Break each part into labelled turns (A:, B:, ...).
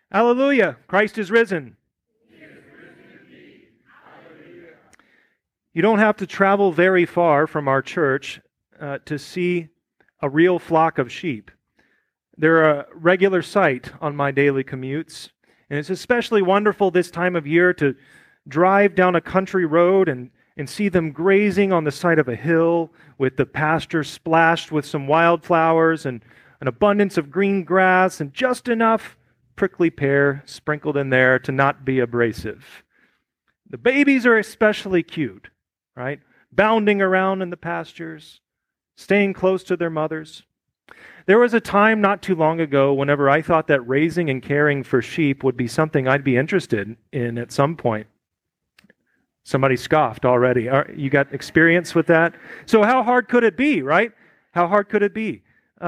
A: Hallelujah! Christ is risen. You don't have to travel very far from our church to see a real flock of sheep. They're a regular sight on my daily commutes, and it's especially wonderful this time of year to drive down a country road and see them grazing on the side of a hill with the pasture splashed with some wildflowers and an abundance of green grass and just enough prickly pear sprinkled in there to not be abrasive. The babies are especially cute, right? Bounding around in the pastures, staying close to their mothers. There was a time not too long ago whenever I thought that raising and caring for sheep would be something I'd be interested in at some point. Somebody scoffed already. You got experience with that? So how hard could it be, right? How hard could it be?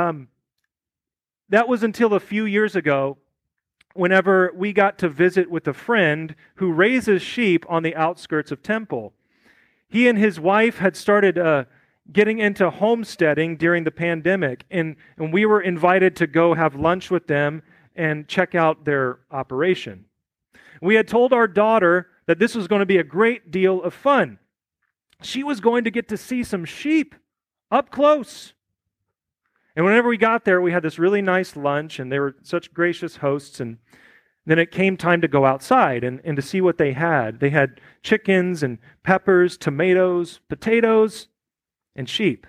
A: That was until a few years ago whenever we got to visit with a friend who raises sheep on the outskirts of Temple. He and his wife had started getting into homesteading during the pandemic, and we were invited to go have lunch with them and check out their operation. We had told our daughter that this was going to be a great deal of fun. She was going to get to see some sheep up close. And whenever we got there, we had this really nice lunch, and they were such gracious hosts. And then it came time to go outside and to see what they had. They had chickens and peppers, tomatoes, potatoes, and sheep.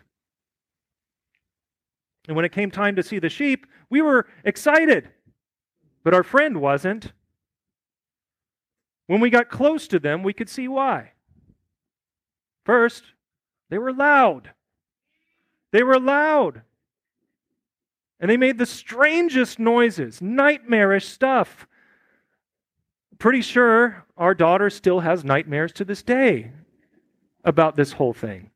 A: And when it came time to see the sheep, we were excited, but our friend wasn't. When we got close to them, we could see why. First, they were loud. They were loud. And they made the strangest noises, nightmarish stuff. Pretty sure our daughter still has nightmares to this day about this whole thing.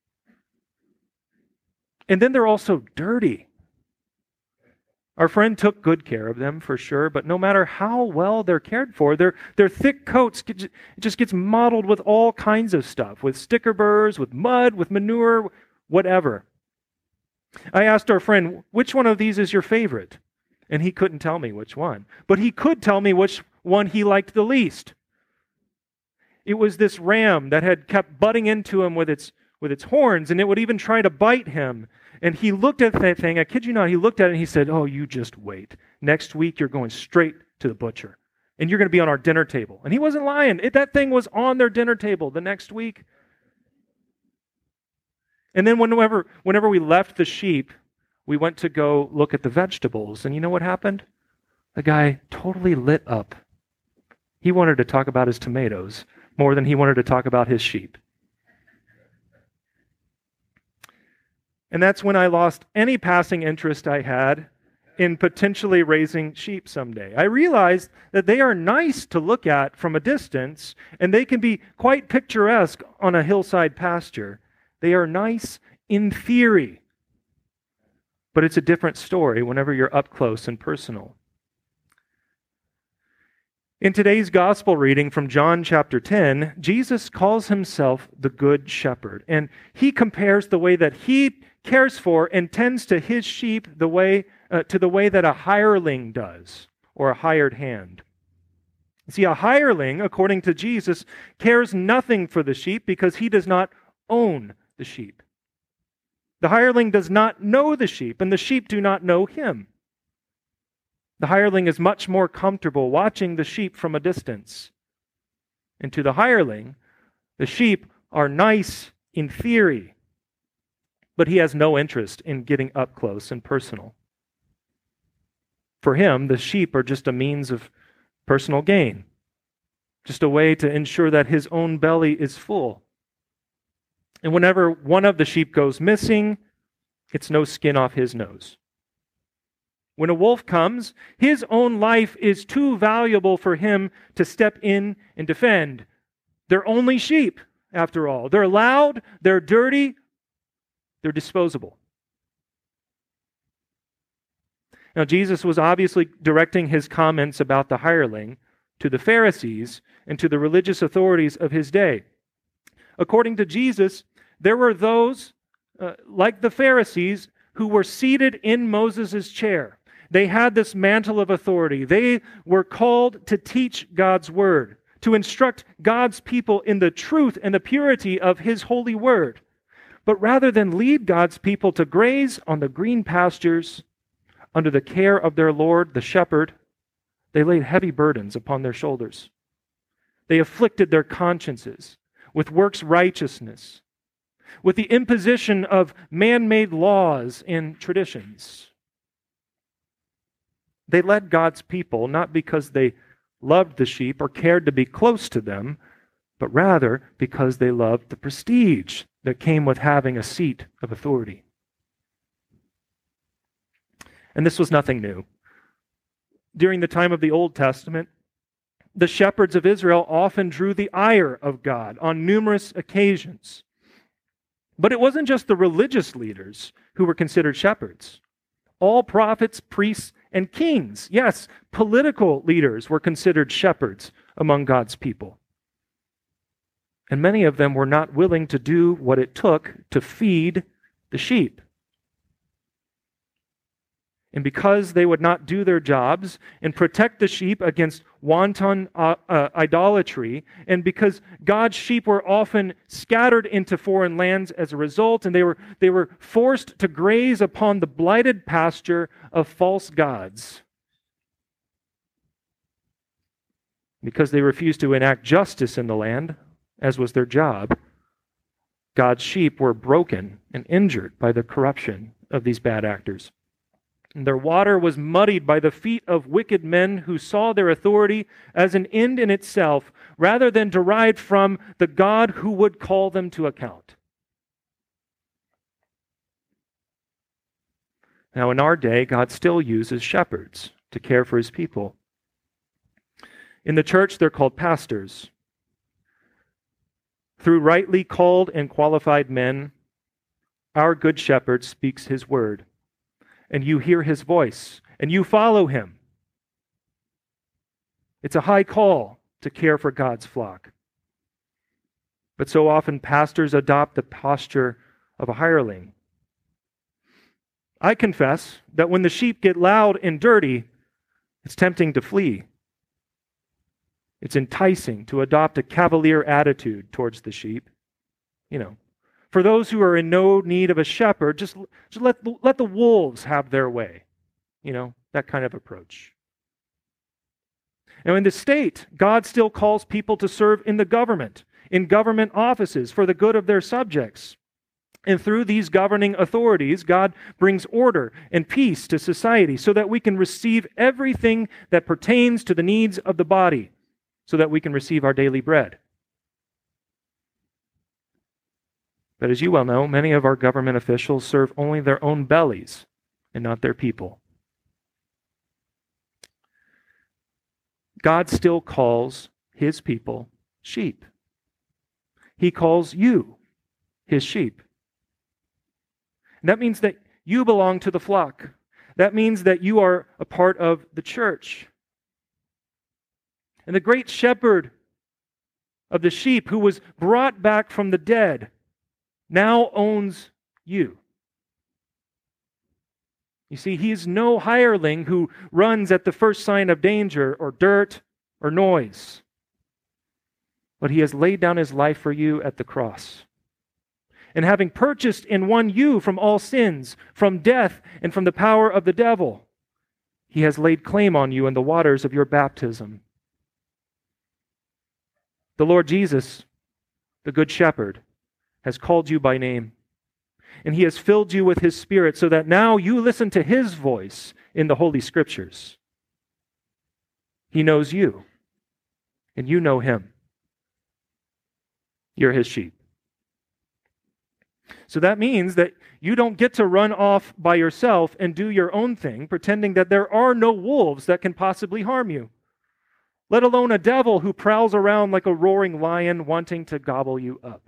A: And then they're also dirty. Our friend took good care of them for sure, but no matter how well they're cared for, their thick coats just gets mottled with all kinds of stuff, with sticker burrs, with mud, with manure, whatever. I asked our friend, which one of these is your favorite? And he couldn't tell me which one, but he could tell me which one he liked the least. It was this ram that had kept butting into him with its horns, and it would even try to bite him. And he looked at that thing, I kid you not, he looked at it and he said, "Oh, you just wait. Next week you're going straight to the butcher, and you're going to be on our dinner table." And he wasn't lying. That thing was on their dinner table the next week. And then whenever we left the sheep, we went to go look at the vegetables. And you know what happened? The guy totally lit up. He wanted to talk about his tomatoes more than he wanted to talk about his sheep. And that's when I lost any passing interest I had in potentially raising sheep someday. I realized that they are nice to look at from a distance, and they can be quite picturesque on a hillside pasture. They are nice in theory, but it's a different story whenever you're up close and personal. In today's gospel reading from John chapter 10, Jesus calls himself the Good Shepherd, and he compares the way that he cares for and tends to his sheep to the way that a hireling does, or a hired hand. See, a hireling, according to Jesus, cares nothing for the sheep because he does not own the sheep. The hireling does not know the sheep, and the sheep do not know him. The hireling is much more comfortable watching the sheep from a distance. And to the hireling, the sheep are nice in theory, but he has no interest in getting up close and personal. For him, the sheep are just a means of personal gain, just a way to ensure that his own belly is full. And whenever one of the sheep goes missing, it's no skin off his nose. When a wolf comes, his own life is too valuable for him to step in and defend. They're only sheep, after all. They're loud, they're dirty, they're disposable. Now, Jesus was obviously directing his comments about the hireling to the Pharisees and to the religious authorities of his day. According to Jesus, there were those, like the Pharisees, who were seated in Moses' chair. They had this mantle of authority. They were called to teach God's word, to instruct God's people in the truth and the purity of his holy word. But rather than lead God's people to graze on the green pastures under the care of their Lord, the shepherd, they laid heavy burdens upon their shoulders. They afflicted their consciences with works righteousness, with the imposition of man-made laws and traditions. They led God's people not because they loved the sheep or cared to be close to them, but rather because they loved the prestige that came with having a seat of authority. And this was nothing new. During the time of the Old Testament, the shepherds of Israel often drew the ire of God on numerous occasions. But it wasn't just the religious leaders who were considered shepherds. All prophets, priests, and kings, yes, political leaders were considered shepherds among God's people. And many of them were not willing to do what it took to feed the sheep. And because they would not do their jobs and protect the sheep against wanton idolatry, and because God's sheep were often scattered into foreign lands as a result, and they were forced to graze upon the blighted pasture of false gods, because they refused to enact justice in the land, as was their job, God's sheep were broken and injured by the corruption of these bad actors. And their water was muddied by the feet of wicked men who saw their authority as an end in itself, rather than derived from the God who would call them to account. Now, in our day, God still uses shepherds to care for his people. In the church, they're called pastors. Through rightly called and qualified men, our good shepherd speaks his word, and you hear his voice, and you follow him. It's a high call to care for God's flock. But so often pastors adopt the posture of a hireling. I confess that when the sheep get loud and dirty, it's tempting to flee. It's enticing to adopt a cavalier attitude towards the sheep. For those who are in no need of a shepherd, just let the wolves have their way. That kind of approach. Now, in the state, God still calls people to serve in the government, in government offices for the good of their subjects. And through these governing authorities, God brings order and peace to society so that we can receive everything that pertains to the needs of the body, so that we can receive our daily bread. But as you well know, many of our government officials serve only their own bellies and not their people. God still calls his people sheep. He calls you his sheep. And that means that you belong to the flock. That means that you are a part of the church. And the great shepherd of the sheep who was brought back from the dead now owns you. You see, he's no hireling who runs at the first sign of danger or dirt or noise. But he has laid down his life for you at the cross. And having purchased and won you from all sins, from death, and from the power of the devil, he has laid claim on you in the waters of your baptism. The Lord Jesus, the Good Shepherd, has called you by name, and he has filled you with his Spirit so that now you listen to his voice in the Holy Scriptures. He knows you, and you know him. You're his sheep. So that means that you don't get to run off by yourself and do your own thing, pretending that there are no wolves that can possibly harm you, let alone a devil who prowls around like a roaring lion wanting to gobble you up.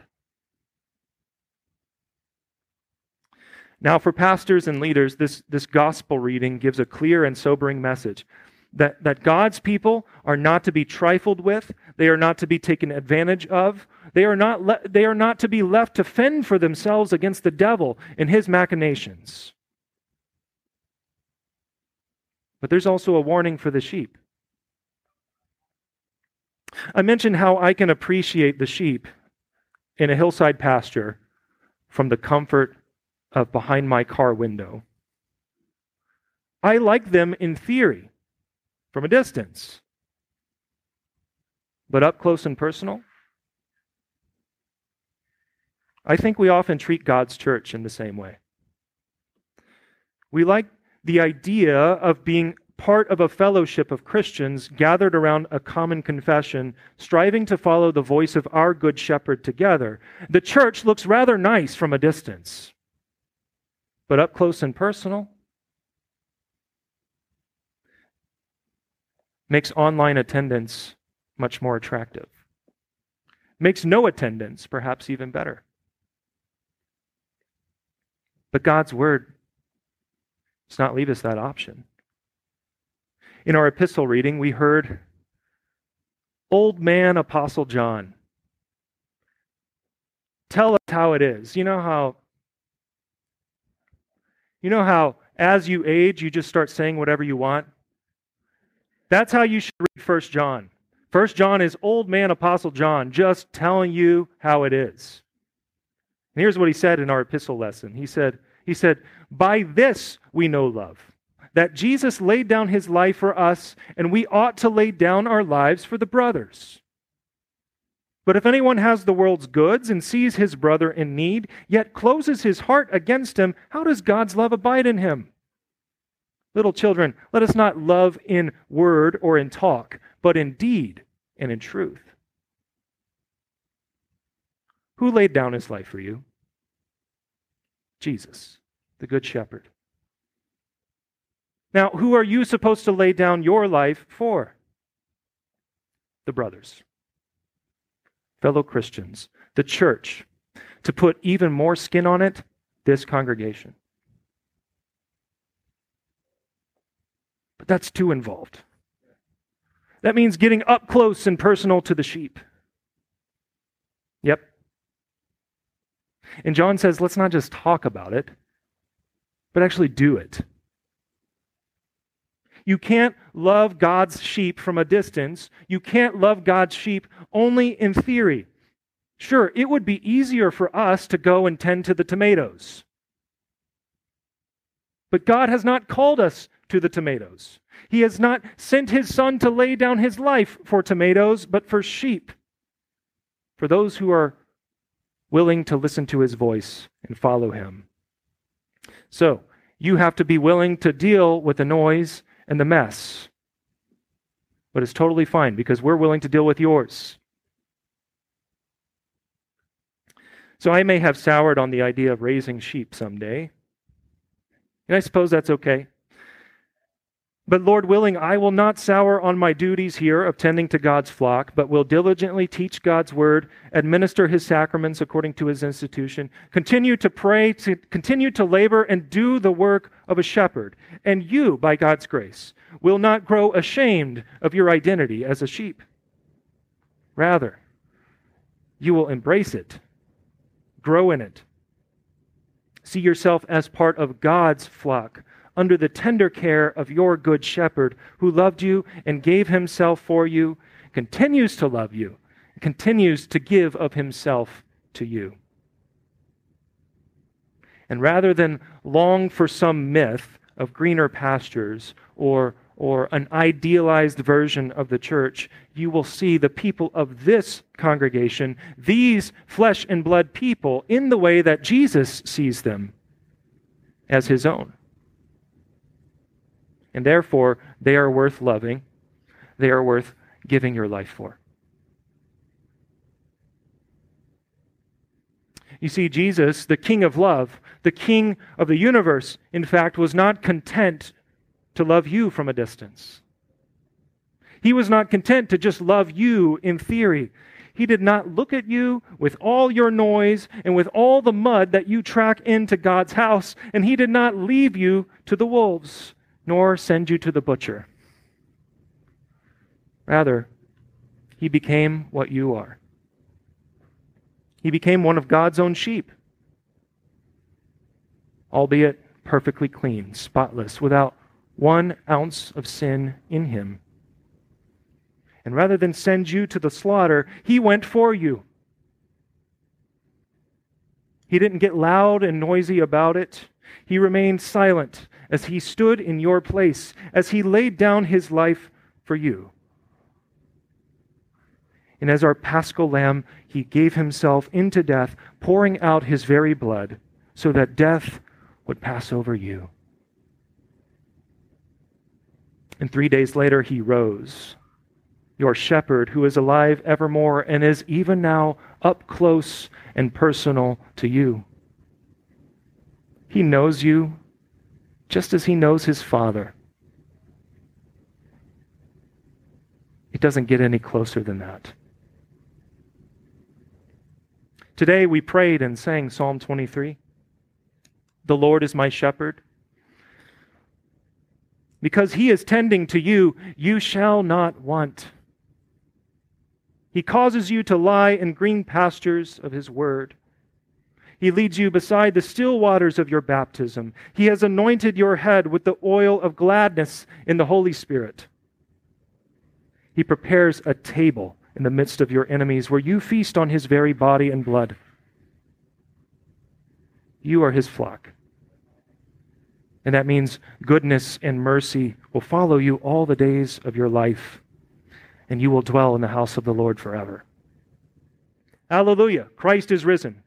A: Now, for pastors and leaders, this gospel reading gives a clear and sobering message that God's people are not to be trifled with, they are not to be taken advantage of, they are not to be left to fend for themselves against the devil and his machinations. But there's also a warning for the sheep. I mentioned how I can appreciate the sheep in a hillside pasture from the comfort of behind my car window. I like them in theory from a distance. But up close and personal, I think we often treat God's church in the same way. We like the idea of being part of a fellowship of Christians gathered around a common confession, striving to follow the voice of our Good Shepherd together. The church looks rather nice from a distance, but up close and personal makes online attendance much more attractive. Makes no attendance perhaps even better. But God's Word does not leave us that option. In our epistle reading, we heard old man Apostle John tell us how it is. You know how as you age, you just start saying whatever you want? That's how you should read 1 John. 1 John is old man Apostle John just telling you how it is. And here's what he said in our epistle lesson. He said, by this we know love, that Jesus laid down his life for us, and we ought to lay down our lives for the brothers. But if anyone has the world's goods and sees his brother in need, yet closes his heart against him, how does God's love abide in him? Little children, let us not love in word or in talk, but in deed and in truth. Who laid down his life for you? Jesus, the Good Shepherd. Now, who are you supposed to lay down your life for? The brothers, fellow Christians, the church. To put even more skin on it, this congregation. But that's too involved. That means getting up close and personal to the sheep. Yep. And John says, let's not just talk about it, but actually do it. You can't love God's sheep from a distance. You can't love God's sheep only in theory. Sure, it would be easier for us to go and tend to the tomatoes. But God has not called us to the tomatoes. He has not sent his Son to lay down his life for tomatoes, but for sheep. For those who are willing to listen to his voice and follow him. So, you have to be willing to deal with the noise and the mess. But it's totally fine because we're willing to deal with yours. So I may have soured on the idea of raising sheep someday. And I suppose that's okay. But Lord willing, I will not sour on my duties here of tending to God's flock, but will diligently teach God's word, administer his sacraments according to his institution, continue to pray, to continue to labor and do the work of a shepherd. And you, by God's grace, will not grow ashamed of your identity as a sheep. Rather, you will embrace it, grow in it, see yourself as part of God's flock, under the tender care of your Good Shepherd, who loved you and gave himself for you, continues to love you, continues to give of himself to you. And rather than long for some myth of greener pastures or an idealized version of the church, you will see the people of this congregation, these flesh and blood people, in the way that Jesus sees them, as his own. And therefore, they are worth loving. They are worth giving your life for. You see, Jesus, the King of love, the King of the universe, in fact, was not content to love you from a distance. He was not content to just love you in theory. He did not look at you with all your noise and with all the mud that you track into God's house, and he did not leave you to the wolves, nor send you to the butcher. Rather, he became what you are. He became one of God's own sheep, albeit perfectly clean, spotless, without 1 ounce of sin in him. And rather than send you to the slaughter, he went for you. He didn't get loud and noisy about it. He remained silent as he stood in your place, as he laid down his life for you. And as our paschal lamb, he gave himself into death, pouring out his very blood, so that death would pass over you. And 3 days later, he rose, your shepherd who is alive evermore and is even now up close and personal to you. He knows you just as he knows his Father. It doesn't get any closer than that. Today we prayed and sang Psalm 23. The Lord is my shepherd. Because he is tending to you, you shall not want. He causes you to lie in green pastures of his word. He leads you beside the still waters of your baptism. He has anointed your head with the oil of gladness in the Holy Spirit. He prepares a table in the midst of your enemies where you feast on his very body and blood. You are his flock. And that means goodness and mercy will follow you all the days of your life, and you will dwell in the house of the Lord forever. Hallelujah! Christ is risen.